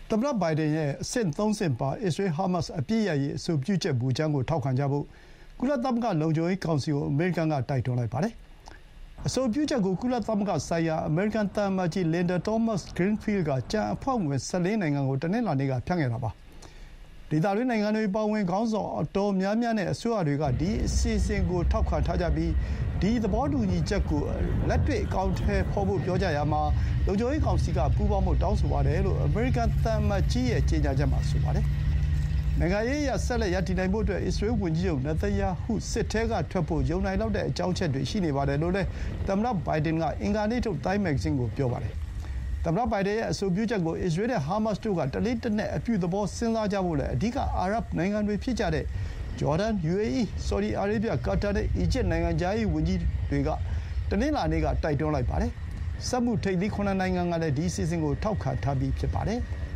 သမ္မတဘိုင်ဒန်ရဲ့အဆင့်3ဆင့်ပါအစ္စရေးဟာမတ်စ်အပြစ်ရရေးအဆိုပြုချက်မူကြမ်းကိုထောက်ခံကြဖို့ကုလသမဂ္ဂလုံခြုံရေးကောင်စီကိုအမေရိကန်ကတိုက်တွန်းလိုက်ပါတယ်။အဆိုပြုချက်ကိုကုလသမဂ္ဂဆိုင်ရာအမေရိကန်သံအမတ်ကြီးလင်ဒါသောမတ်စ်ဂရင်းဖီးလ်ကကြံအဖွဲ့ဝင်14နိုင်ငံကိုတနင်္လာနေ့ကဖြန့်ခဲ့တာပါ။ဒေသတွင်းနိုင်ငံတွေပါဝင်ခေါင်းဆောင်အတော်များများနဲ့အစိုးရတွေကဒီအစီအစဉ်ကိုထောက်ခံထားကြပြီးဒီသဘောတူညီချက်ကိုလက်တွေ့အကောင်အထည်ဖော်ဖို့ပြောကြရမှာလုံခြုံရေးကောင်စီကပူးပေါင်းဖို့တောင်းဆိုပါတယ်လို့အမေရိကန်သံအမတ်ကြီးရဲ့ကြေညာချက်မှာဆိုပါတယ်။နိုင်ငံရေးအရဆက်လက်ရပ်တည်နိုင်ဖို့အတွက်အစ္စရေးဝန်ကြီးချုပ်နေသန်ယာဟုစစ်ထဲကထွက်ဖို့ယုံနိုင်လောက်တဲ့အကြောင်းချက်တွေရှိနေပါတယ်လို့လည်းသမ္မတဘိုင်ဒန်ကအင်္ဂါနေ့ထုတ် Time မဂ္ဂဇင်းကိုပြောပါတယ်။သမ္မတဘိုင်ဒန်ရဲ့အဆိုပြုချက်ကိုအစ္စရေးနဲ့ဟာမတ်စ်တို့ကတလေးတနက်အပြုသဘောစဉ်းစားကြဖို့လည်းအဓိကအာရပ်နိုင်ငံတွေဖြစ်ကြတဲ့ဂျော်ဒန်၊ UAE, ဆော်ဒီအာရေဗျ၊ ကာတာနဲ့အီဂျစ်နိုင်ငံခြားရေးဝန်ကြီးတွေကတနင်္လာနေ့ကတိုက်တွန်းလိုက်ပါတယ်။စက်မှုထိပ်သီး7နိုင်ငံကလည်းဒီအစီအစဉ်ကိုထောက်ခံထားပြီးဖြစ်ပါတယ်။